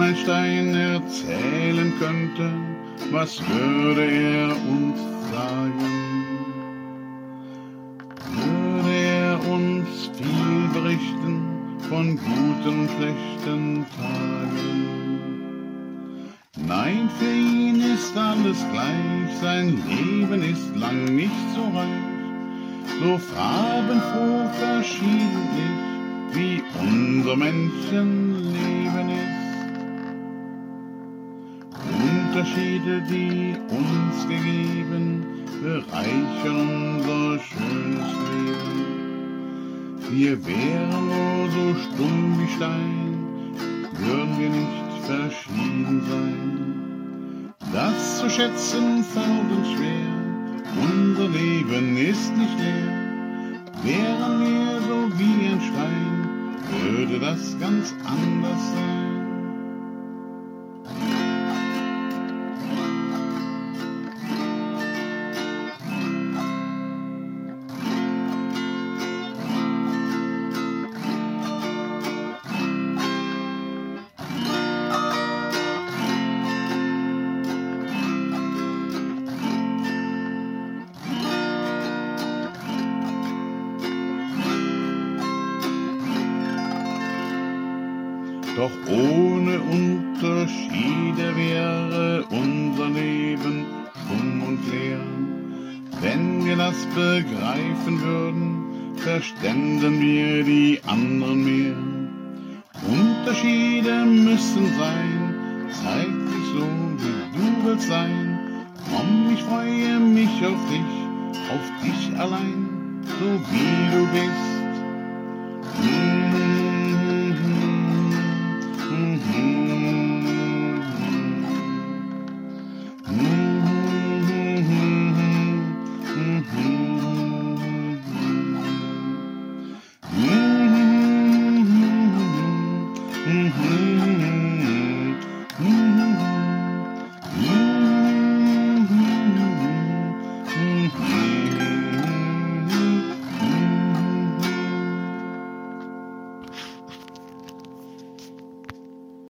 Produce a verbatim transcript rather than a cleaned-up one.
ein Stein erzählen könnte, was würde er uns sagen? Würde er uns viel berichten von guten und schlechten Tagen? Nein, für ihn ist alles gleich, sein Leben ist lang nicht so reich, so farbenfroh verschiedentlich, wie unser Menschenleben ist. Unterschiede, die uns gegeben, bereichern unser schönes Leben. Wir wären nur so stumm wie Stein, würden wir nicht verschieden sein. Das zu schätzen fällt uns schwer, unser Leben ist nicht leer. Wären wir so wie ein Stein, würde das ganz anders sein. Doch ohne Unterschiede wäre unser Leben stumm und leer. Wenn wir das begreifen würden, verständen wir die anderen mehr. Unterschiede müssen sein, zeig dich so, wie du willst sein. Komm, ich freue mich auf dich, auf dich allein, so wie du bist. Mm-hmm. Mm-hmm.